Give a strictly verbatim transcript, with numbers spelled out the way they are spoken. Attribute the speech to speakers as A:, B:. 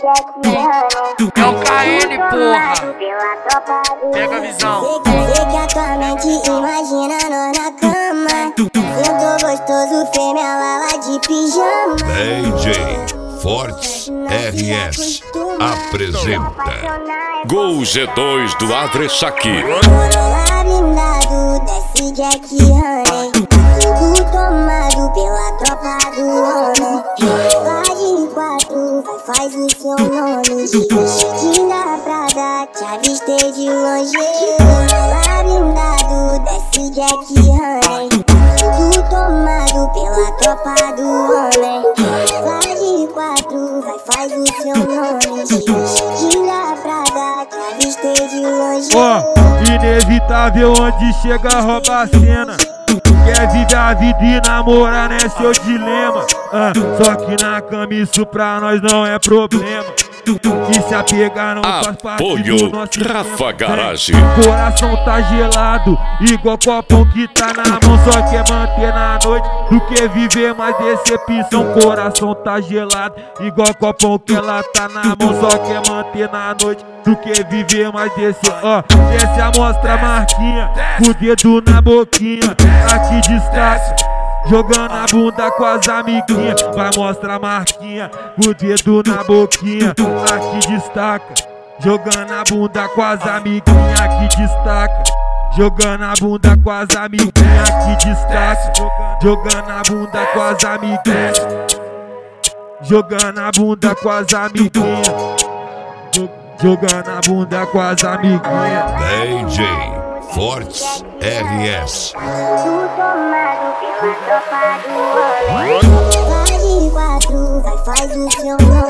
A: É o K N, porra. Pega a visão.
B: Sei que a tua mente imagina nós na cama. Eu tô gostoso, fêmea, lala de pijama.
C: D J Fortes R S apresenta
D: Gol G dois do Adressaqui.
B: Corolla blindado, desce Jack Honey. Tudo tomado pela tropa do homem. Lá de quatro, vai, faz o seu nome. Chiquinho da Prada, te avistei de longe. Corolla blindado, desce Jack Honey. Tudo tomado pela tropa do homem. Lá de quatro, vai, faz o seu nome. Chiquinho da Prada, te avistei de longe.
E: Ó, oh, inevitável onde chega rouba a cena. Quer viver a vida e namorar, né, seu dilema. ah, Só que na cama isso pra nós não é problema. E se apegar não faz parte do nosso
D: Rafa Garage.
E: Coração tá gelado, igual copão que tá na mão. Só quer manter na noite do que viver mais decepção. Coração tá gelado, igual copão que ela tá na mão. Só quer manter na noite do que viver mais decepção. Ó, desce a mostra marquinha, o dedo na boquinha. Aqui destaca, jogando a bunda com as amiguinhas. Vai mostrar a marquinha, o dedo na boquinha. Aqui destaca, jogando a bunda com as amiguinhas. Aqui destaca, jogando a bunda com as amiguinhas. Aqui destaca, jogando a bunda com as amiguinhas. Jogando a bunda com as amiguinhas. Jogando a bunda com as amiguinhas.
C: D J Fortes R S.
B: Tudo tomado pela tropa do homem. Lá de quatro, vai, faz o seu nome.